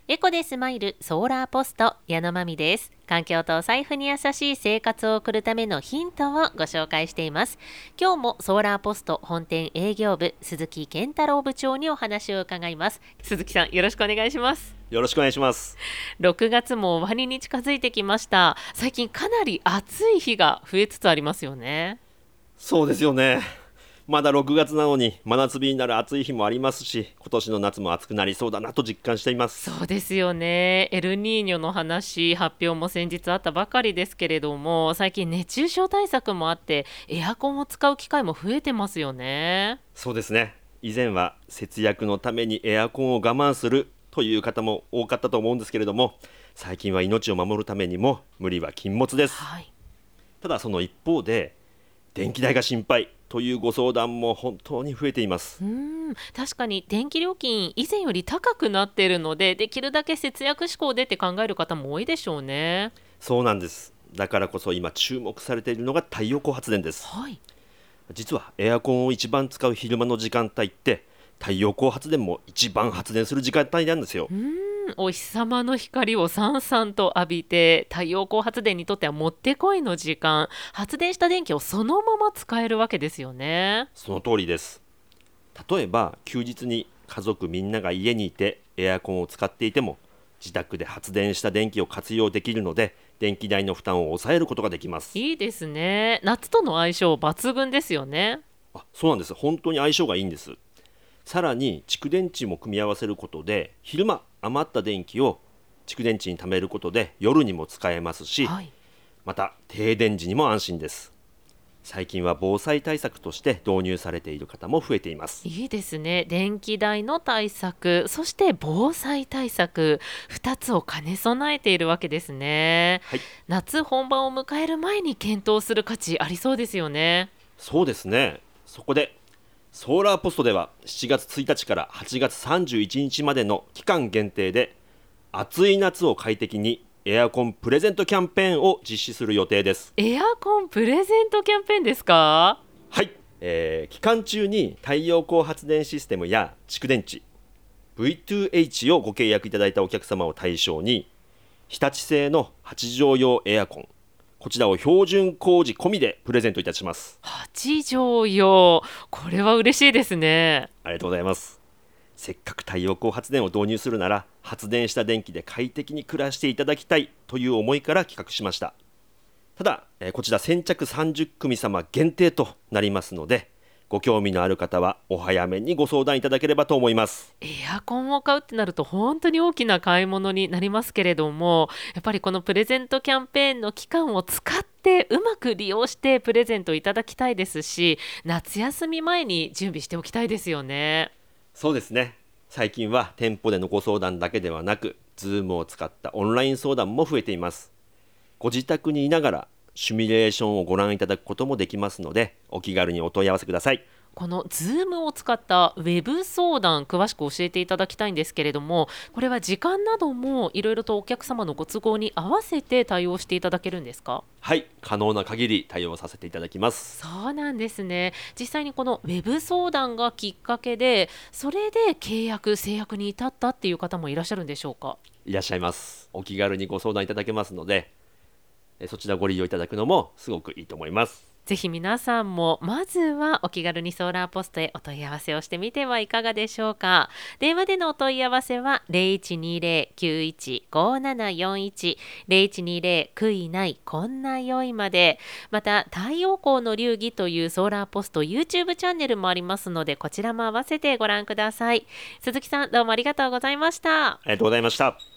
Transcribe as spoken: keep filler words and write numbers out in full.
エコでスマイルソーラーポスト矢野真美です。環境とお財布に優しい生活を送るためのヒントをご紹介しています。今日もソーラーポスト本店営業部鈴木健太郎部長にお話を伺います。鈴木さん、よろしくお願いします。 よろしくお願いします。 ろくがつも終わりに近づいてきました。最近かなり暑い日が増えつつありますよね。 そうですよね。まだろくがつなのに真夏日になる暑い日もありますし、今年の夏も暑くなりそうだなと実感しています。 そうですよね。エルニーニョの話発表も先日あったばかりですけれども、最近熱中症対策もあってエアコンを使う機会も増えてますよね。 そうですね。以前は節約のためにエアコンを我慢するという方も多かったと思うんですけれども、最近は命を守るためにも無理は禁物です。 はい、 ただその一方で、電気代が心配というご相談も本当に増えています。 うーん確かに電気料金以前より高くなっているので、できるだけ節約志向でって考える方も多いでしょうね。 そうなんです。だからこそ今注目されているのが太陽光発電です。 はい。 実はエアコンを一番使う昼間の時間帯って太陽光発電も一番発電する時間帯なんですよ。 うーんお日様の光をさんさんと浴びて、太陽光発電にとってはもってこいの時間、発電した電気をそのまま使えるわけですよね。 その通りです。例えば休日に家族みんなが家にいてエアコンを使っていても、自宅で発電した電気を活用できるので電気代の負担を抑えることができます。 いいですね。夏との相性抜群ですよね。 あ、そうなんです。本当に相性がいいんです。さらに蓄電池も組み合わせることで、昼間余った電気を蓄電池に貯めることで夜にも使えますし、 はい。 また停電時にも安心です。最近は防災対策として導入されている方も増えています。 いいですね。電気代の対策、そして防災対策、ふたつを兼ね備えているわけですね。 はい、 夏本番を迎える前に検討する価値ありそうですよね。 そうですね。そこでソーラーポストではしちがつついたちからはちがつさんじゅういちにちまでの期間限定で、暑い夏を快適にエアコンプレゼントキャンペーンを実施する予定です。 エアコンプレゼントキャンペーンですか？ はい、えー期間中に太陽光発電システムや蓄電池 ブイツーエイチ をご契約いただいたお客様を対象に、日立製のはちじょう用エアコン、こちらを標準工事込みでプレゼントいたします。 はちじょう用、これは嬉しいですね。 ありがとうございます。せっかく太陽光発電を導入するなら、発電した電気で快適に暮らしていただきたいという思いから企画しました。ただ、えーこちら先着さんじゅっくみ様限定となりますので、ご興味のある方はお早めにご相談いただければと思います。 エアコンを買うってなると本当に大きな買い物になりますけれども、やっぱりこのプレゼントキャンペーンの期間を使ってうまく利用してプレゼントいただきたいですし、夏休み前に準備しておきたいですよね。 そうですね。最近は店舗でのご相談だけではなく、Zoom を使ったオンライン相談も増えています。ご自宅にいながらシミュレーションをご覧いただくこともできますので、お気軽にお問い合わせください。 この Zoom を使ったウェブ相談、詳しく教えていただきたいんですけれども、これは時間などもいろいろとお客様のご都合に合わせて対応していただけるんですか？ はい、可能な限り対応させていただきます。 そうなんですね。実際にこのウェブ相談がきっかけで、それで契約制約に至ったっていう方もいらっしゃるんでしょうか？ いらっしゃいます。お気軽にご相談いただけますので、えそちらご利用いただくのもすごくいいと思います。 ぜひ皆さんもまずはお気軽にソーラーポストへお問い合わせをしてみてはいかがでしょうか。電話でのお問い合わせは ゼロいちにゼロ きゅういち ごななよんいち ゼロいちにゼロ 悔いないこんな良いまで、また太陽光の流儀というソーラーポスト YouTube チャンネルもありますので、こちらも合わせてご覧ください。鈴木さん、どうもありがとうございました。 ありがとうございました。